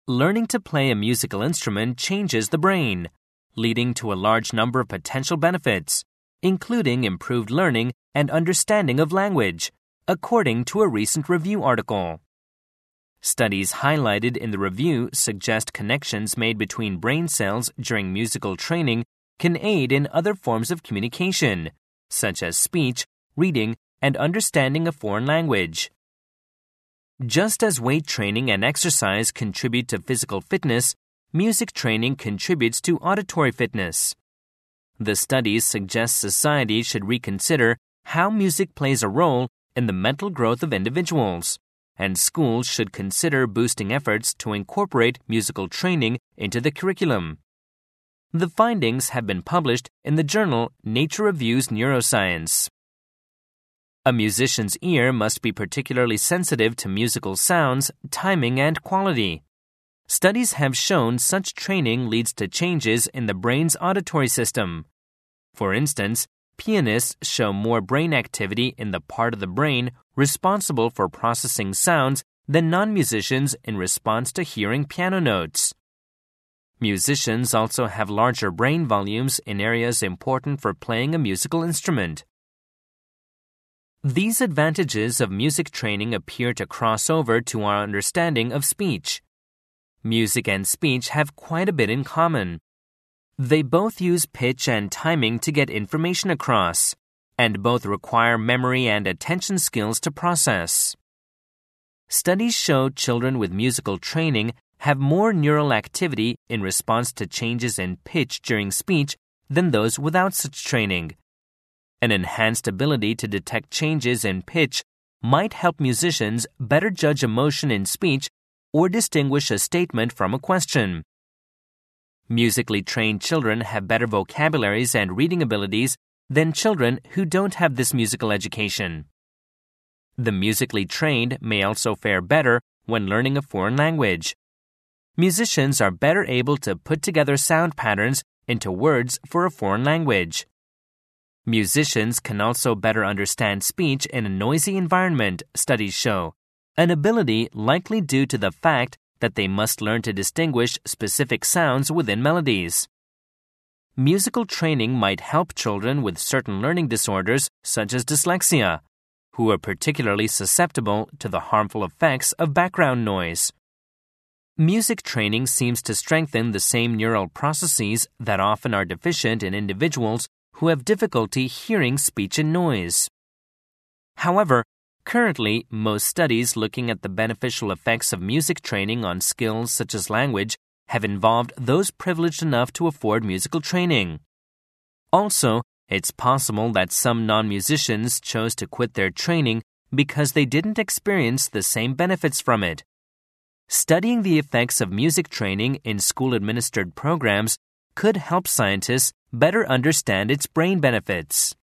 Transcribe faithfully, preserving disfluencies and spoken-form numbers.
Learning to play a musical instrument changes the brain, leading to a large number of potential benefits, including improved learning and understanding of language, according to a recent review article. Studies highlighted in the review suggest connections made between brain cells during musical training can aid in other forms of communication, such as speech, reading, and understanding a foreign language. Just as weight training and exercise contribute to physical fitness, music training contributes to auditory fitness. The studies suggest society should reconsider how music plays a role in the mental growth of individuals, and schools should consider boosting efforts to incorporate musical training into the curriculum. The findings have been published in the journal Nature Reviews Neuroscience. A musician's ear must be particularly sensitive to musical sounds, timing, and quality. Studies have shown such training leads to changes in the brain's auditory system. For instance, pianists show more brain activity in the part of the brain responsible for processing sounds than non-musicians in response to hearing piano notes. Musicians also have larger brain volumes in areas important for playing a musical instrument. These advantages of music training appear to cross over to our understanding of speech. Music and speech have quite a bit in common. They both use pitch and timing to get information across, and both require memory and attention skills to process. Studies show children with musical training have more neural activity in response to changes in pitch during speech than those without such training. An enhanced ability to detect changes in pitch might help musicians better judge emotion in speech or distinguish a statement from a question. Musically trained children have better vocabularies and reading abilities than children who don't have this musical education. The musically trained may also fare better when learning a foreign language. Musicians are better able to put together sound patterns into words for a foreign language. Musicians can also better understand speech in a noisy environment, studies show, an ability likely due to the fact that they must learn to distinguish specific sounds within melodies. Musical training might help children with certain learning disorders, such as dyslexia, who are particularly susceptible to the harmful effects of background noise. Music training seems to strengthen the same neural processes that often are deficient in individuals who have difficulty hearing speech and noise. However, currently, most studies looking at the beneficial effects of music training on skills such as language have involved those privileged enough to afford musical training. Also, it's possible that some non-musicians chose to quit their training because they didn't experience the same benefits from it. Studying the effects of music training in school-administered programs could help scientists better understand its brain benefits.